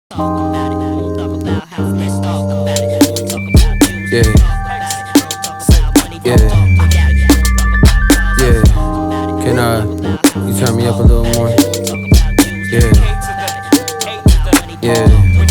Yeah, yeah, yeah. Can you turn me up a little more? Yeah, yeah.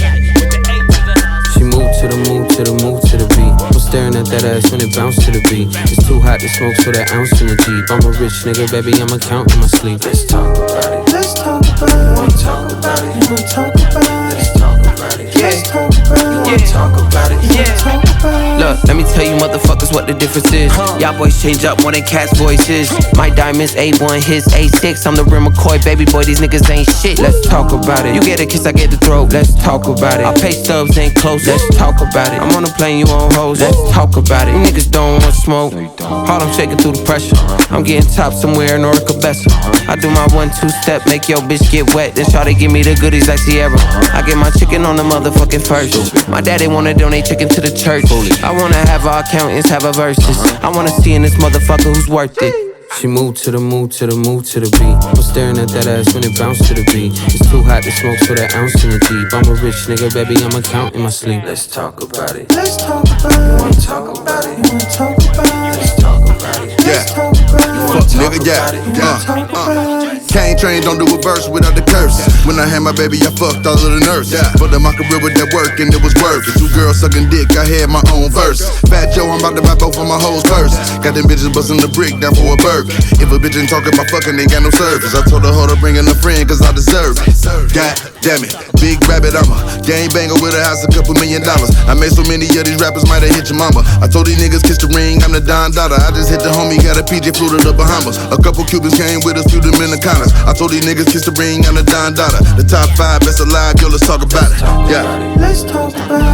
She moved to the move, to the move, to the beat. I'm staring at that ass when it bounce to the beat. It's too hot to smoke, so that ounce in the Jeep. I'm a rich nigga, baby, I'ma count in my sleep. Let's talk about it. Let's talk about it. You wanna talk about it? You wanna talk about it? Let's talk about it. Let's talk about it. You wanna talk about it? Talk about it. Look, let me tell you motherfuckers what the difference is. Y'all boys change up more than cats' voices. My diamonds A1, his A6. I'm the real McCoy, baby boy, these niggas ain't shit. Let's talk about it. You get a kiss, I get the throat. Let's talk about it. Our pay stubs ain't close. Let's talk about it. I'm on a plane, you on hoes. Let's talk about it. You niggas don't want smoke. Harlem shaking through the pressure. I'm getting top somewhere in Orica Bessa. I do my 1-2 step, make your bitch get wet. Then try to give me the goodies like Sierra. I get my chicken on the motherfucking first. My daddy wanna donate chicken to the church. I wanna have our accountants have a verses. I wanna see in this motherfucker who's worth it. She moved to the move, to the move, to the beat. I'm staring at that ass when it bounce to the beat. It's too hot to smoke, so that ounce in the Jeep. I'm a rich nigga, baby, I'ma count in my sleep. Let's talk about it. Let's talk about it. You wanna talk about it? You wanna talk about it? Let's talk about it. Let's talk about it. Fuck nigga, yeah. Talk about it. Cane train, don't do a verse without the curse. When I had my baby, I fucked all of the nurse. For the my career with that work, and it was worth it. 2 girls sucking dick, I had my own verse. Fat Joe, I'm about to buy both of my hoes first. Got them bitches busting the brick down for a burger. If a bitch ain't talking about fucking, ain't got no service. I told her, hold her, bring in a friend, cause I deserve it. God damn it, big rabbit, I'm a gang banger with a house, a couple $1 million. I made so many of these rappers, might have hit your mama. I told these niggas, kiss the ring, I'm the Don Dada. I just hit the homie, got a PJ flew to the Bahamas. A couple Cubans came with us, threw them in the corners. I told these niggas, kiss the ring, I'm the Don Dada. The top 5 best alive, yo, let's talk about it. Yeah. Let's talk about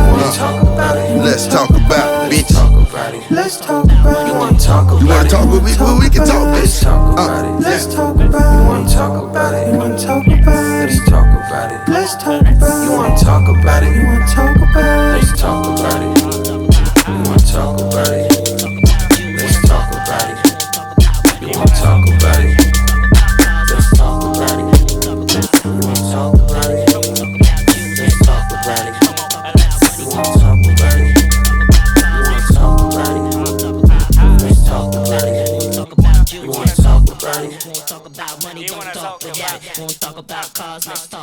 it. Let's talk about it, bitch. Let's talk about it. You wanna talk about it? You wanna talk, we can talk, Let's bitch. talk about it. Let's talk about You it. wanna talk about it? You wanna talk about Let's it? talk about it. Let's talk about it. You wanna talk about it? You wanna talk about it? Let's talk about it. You wanna talk about it? Let's talk about it. You wanna talk about it? Let's talk about it. You wanna talk about it? Let's talk about it. You wanna talk about it? You wanna talk about it? Let's talk about it. You wanna talk about it? Won't talk about money, don't talk about it. Won't talk about cars, let's talk